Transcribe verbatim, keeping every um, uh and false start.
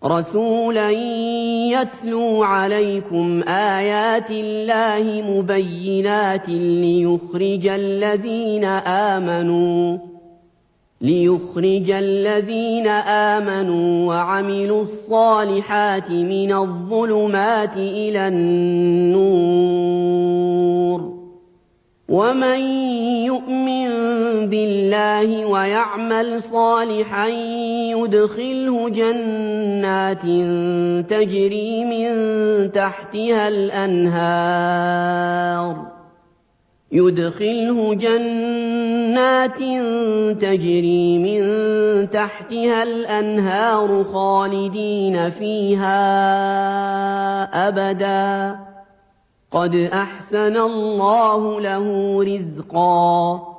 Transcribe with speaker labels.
Speaker 1: رَسُولًا يَتْلُو عَلَيْكُمْ آيَاتِ اللَّهِ مُبَيِّنَاتٍ لِيُخْرِجَ الَّذِينَ آمَنُوا لِيُخْرِجَ الَّذِينَ آمَنُوا وَعَمِلُوا الصَّالِحَاتِ مِنَ الظُّلُمَاتِ إِلَى النُّورِ ۚ وَمَن يُؤْمِن بِاللَّهِ وَيَعْمَلْ صَالِحًا يُدْخِلْهُ جَنَّاتٍ تَجْرِي مِن تَحْتِهَا الْأَنْهَارُ يُدْخِلْهُ جَنَّاتٍ تَجْرِي مِن تَحْتِهَا الْأَنْهَارُ خَالِدِينَ فِيهَا أَبَدًا ۖ قَدْ أَحْسَنَ اللَّهُ لَهُ رِزْقًا